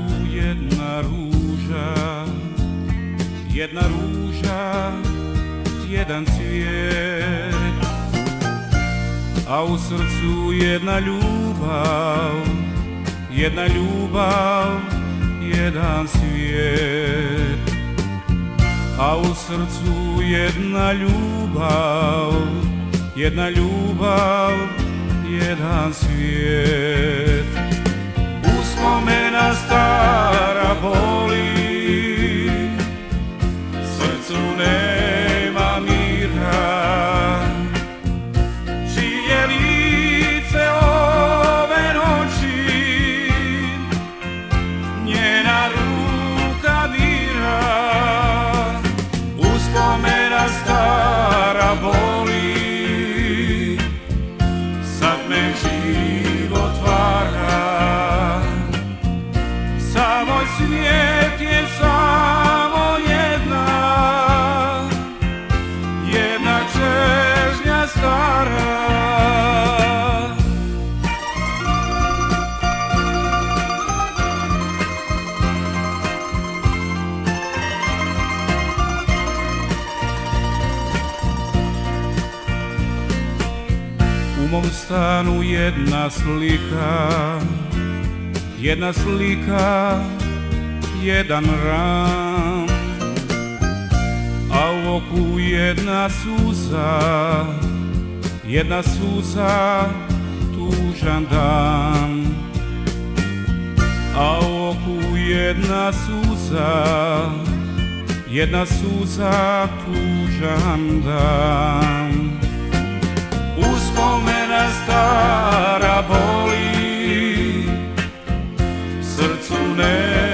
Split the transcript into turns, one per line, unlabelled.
jedna ruža, jedna ruža, jedan cvijet, a u srcu jedna ljubav, jedna ljubav, jedan svijet, a u srcu jedna ljubav, jedna ljubav, jedan svijet. Uspomena stara boli, srcu nema mira, čije lice ove noći njena ruka dira. Uspomena stara boli, sad me život vara, samo svijet je samo jedna, jedna čežnja stara. U mom stanu jedna slika, jedna slika, jedan ram, a u oku jedna suza, tužan dan. A u oku jedna suza, tužan dan. Uspomena stara boli, srcu ne